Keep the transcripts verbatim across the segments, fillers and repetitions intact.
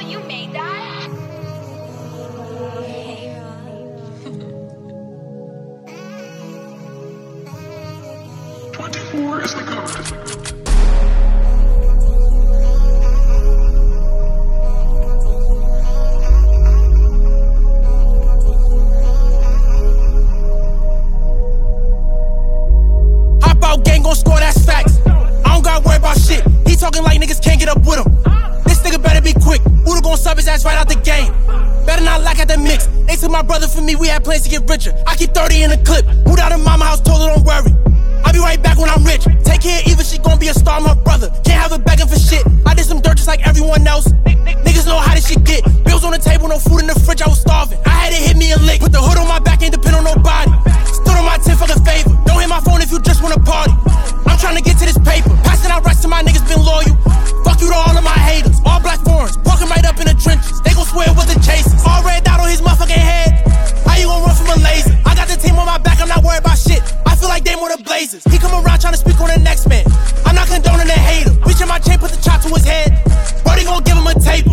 You made that? Hey, twenty-four is the code. Gang gon' score, that's facts. I don't gotta worry about shit. He talking like niggas can't get up with him. This nigga better be quick. Buddha gon' sub his ass right out the game. Better not lack at the mix. They took my brother from me, we had plans to get richer. I keep thirty in the clip. Moved out of mama house, told her don't worry. I'll be right back when I'm rich. Take care of Eva, she gon' be a star, my brother. Can't have her begging for shit. I did some dirt just like everyone else. Niggas know how this shit get. Bills on the table, no food in the fridge, I was starving. I had to hit me a lick. Put the hood on my back, ain't depend on nobody. Stood on my ten for the favor. Don't hit my phone if you just wanna party. I'm tryna get to this paper. Passing out rest to my niggas been loyal. Fuck you to all of my haters. All black foreigns, parking right up in the trenches. They gon' swear with the chasers. All red dot on his motherfucking head. How you gon' run from a laser? I got the team on my back, I'm not worried about shit. I feel like they more the Blazers. He come around tryna speak on the next man. I'm not condoning the hater. Reaching my chain, put the chop to his head. Brody gon' give him a table.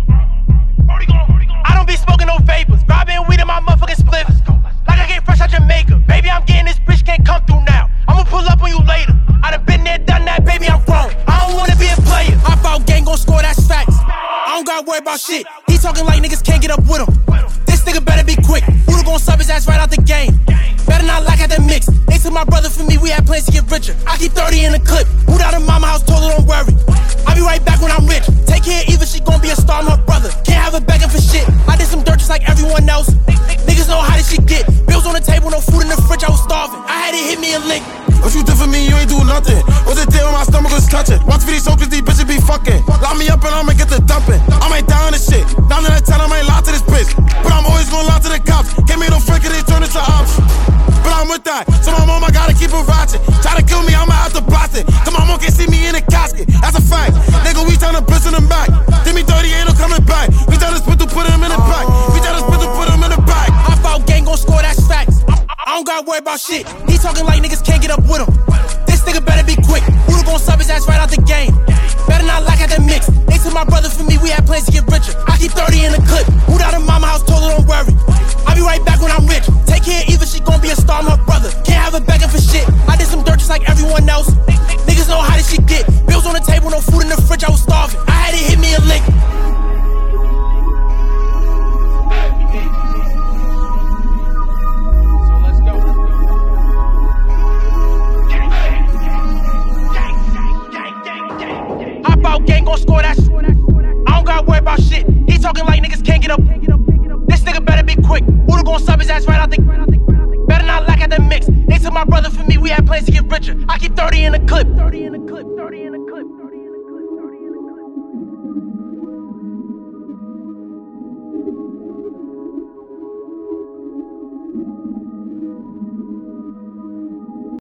I don't be smoking no vapors. Robbing weed in my motherfucking spliffs. Like I get fresh out Jamaica. Baby, I'm getting this bitch, can't come through now. I'ma pull up on you later. I done been there, done that, baby, I'm grown. I don't wanna be a player. Hop out, gang gon' score, that's facts. I don't gotta worry about shit. He talking like niggas can't get up with him. This nigga better be quick. Buddha gon' sub his ass right out the game. Better not lack at the mix. They took my brother from me, we had plans to get richer. I keep thirty in the clip. Moved out of mama house, told her don't worry. I'll be right back when I'm rich. Take care of Eva, she gon' be a star, my brother. Can't have her begging for shit. I did some dirt just like everyone else. Niggas know how this shit get. Bills on the table, no food in the fridge, I was starving. I had to hit me a lick. What you did for me, you ain't do nothing. Was it there when my stomach was touching? Watch for these so cause these bitches be fucking. Lock me up and I'ma get the dumping. I ain't down this shit. Down to that ten, I might lie to this bitch. But I'm always gonna lie to the cops. Can't make no friend cause they turn into ops. But I'm with that, so my mom, I gotta keep it ratchet. Try to kill me, I'ma have to blast it. Cause my mom can't see me in a casket. That's a fact. Nigga, we tryna piss in them back. Give me thirty, ain't no coming back. We try to spit to put him in the back. We try to spit to put him in the back. Hop out, gang gon' score, that's facts. I don't gotta worry about shit. He talking like niggas can't get up with him. This nigga better be quick. Buddha gon' sub his ass right out the game. Better not lack at the mix. They took my brother from me, we had plans to get richer. I keep thirty in the clip. Moved out of mama house, told her don't worry. I'll be right back when I'm rich. Take care of Eva, she gon' be a star, my brother. Can't have her begging for shit. I did some dirt just like everyone else. Niggas know how this shit get. Bills on the table, no food in the fridge, I was starving. I had to hit me a lick. Gang gon' score, that shit. I don't gotta worry about shit. He talking like niggas can't get up. This nigga better be quick. Buddha gon' sub his ass right out the. Better not lack at the mix. They took my brother from me, we had plans to get richer. I keep thirty in the clip. thirty in the clip, thirty in the clip.